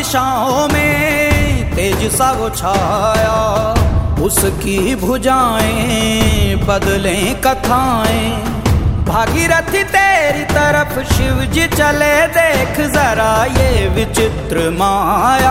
दिशाओं में तेज सा वो छाया, उसकी भुजाएं बदलें कथाएं। भागीरथी तेरी तरफ शिव जी चले, देख जरा ये विचित्र माया।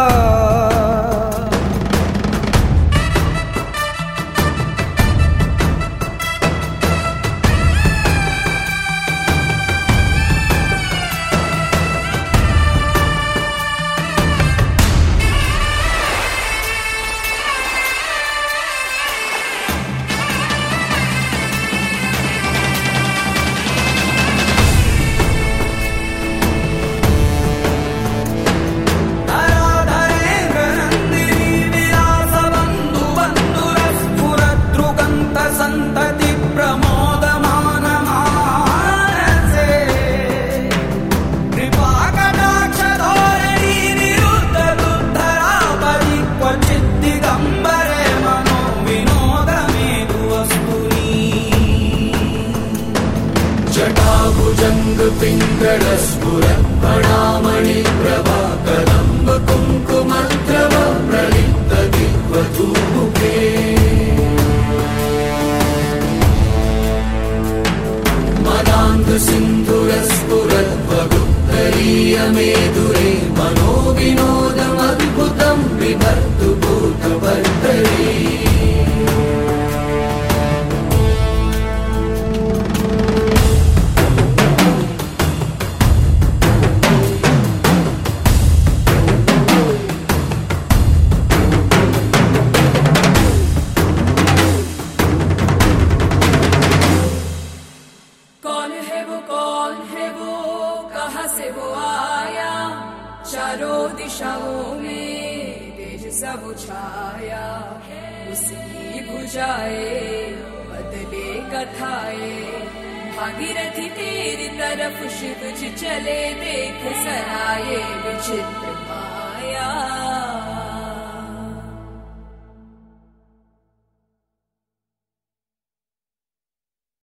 जटाभुजंग पिंगलस्फुरत्फणामणि प्रभा कदम्ब कुङ्कुमद्रव प्रलिप्त दिग्वधूमुखे। मदान्ध सिन्धुरस्फुरद्वगुप्तरीय मेदुरे मनोविनोदमद्भुतं बिभर्तु भूतभर्तरी। से वो आया, चारों दिशाओं में तेज सा वो छाया, उसकी भुजाएं बदले कथाएं। भागीरथी तेरी तरफ शिव जी चले, देख जरा ये विचित्र माया।